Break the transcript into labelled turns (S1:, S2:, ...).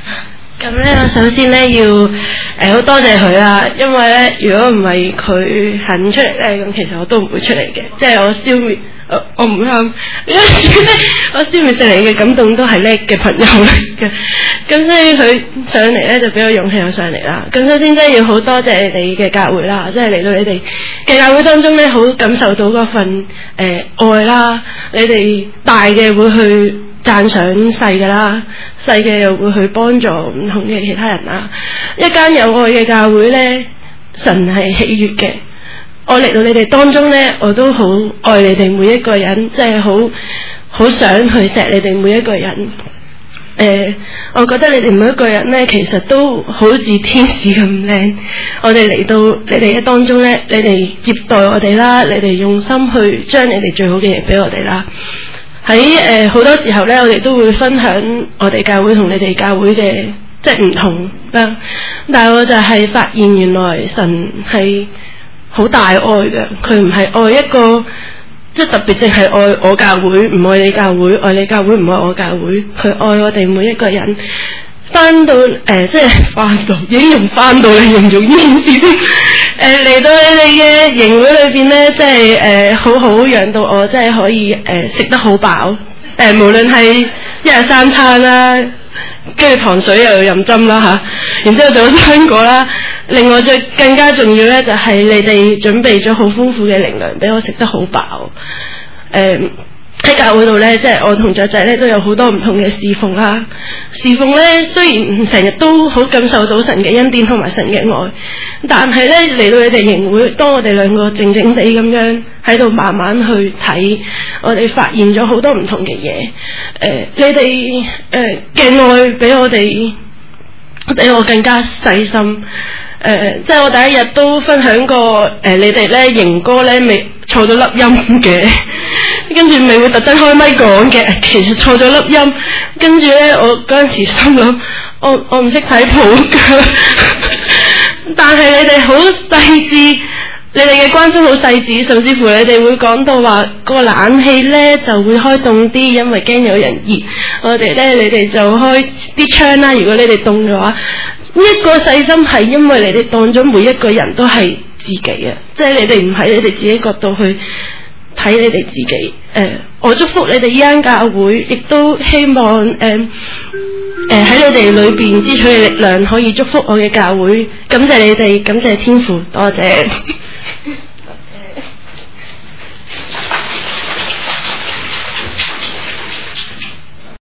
S1: 咁咧，我首先咧要好多謝佢啦，因為咧如果唔係佢肯出嚟咧，咁其實我都唔會出嚟嘅。即係我消滅，我唔啱，因為我消滅聖靈嘅感動都係叻嘅朋友嚟嘅。咁所以佢上嚟咧就俾我勇氣我上嚟啦。咁首先真係要好多謝你哋嘅教會啦，即係嚟到你哋嘅教會當中咧，好感受到嗰份愛啦。你哋大嘅會去讚賞細嘅啦，細嘅又會去幫助唔同嘅其他人啦。一間有愛嘅教會呢，神係喜悅嘅。我嚟到你哋當中呢，我都好愛你哋每一個人，即係好想去錫你哋每一個人。我覺得你哋每一個人呢，其實都好似天使咁靚。我哋嚟到你哋嘅當中呢，你哋接待我哋啦，你哋用心去將你哋最好嘅嘢俾我哋啦。喺好多時候咧，我哋都會分享我哋教會同你哋教會嘅即係唔同啦。但係我就係發現原來神係好大愛嘅，佢唔係愛一個即係特別淨係愛我教會，唔愛你教會，愛你教會唔愛我教會。佢愛我哋每一個人。翻到即係翻到，已經用翻到嚟形容呢件事先。嚟到你哋嘅營會裏邊咧，即係好好養到我，即係可以食得好飽。無論係一日三餐啦，跟住糖水又飲針啦嚇，然之後仲有生果啦。另外最更加重要咧，就係你哋準備咗好豐富嘅靈糧俾我食得好飽。喺教會度咧，即係我同雀仔咧都有好多唔同嘅侍奉啦。侍奉咧雖然成日都好感受到神嘅恩典同埋神嘅愛，但係咧嚟到你哋營會，當我哋兩個靜靜地咁樣喺度慢慢去睇，我哋發現咗好多唔同嘅嘢。你哋嘅愛比我更加細心。即係我第一日都分享過，你哋咧營歌咧未錯咗粒音嘅。跟住咪會特登開咪講嘅，其實錯咗粒音。跟住咧，我嗰陣時心諗，我唔識睇譜㗎。但係你哋好細緻，你哋嘅關心好細緻，甚至乎你哋會講到話個冷氣咧就會開凍啲，因為驚有人熱。我哋咧，你哋就開啲窗啦。如果你哋凍嘅話，一個細心係因為你哋當咗每一個人都係自己啊，即係你哋唔喺你哋自己角度去睇你哋自己。我祝福你哋依間教會，亦都希望喺你哋裏邊支取嘅力量可以祝福我嘅教會。感謝你哋，感謝天父，多謝。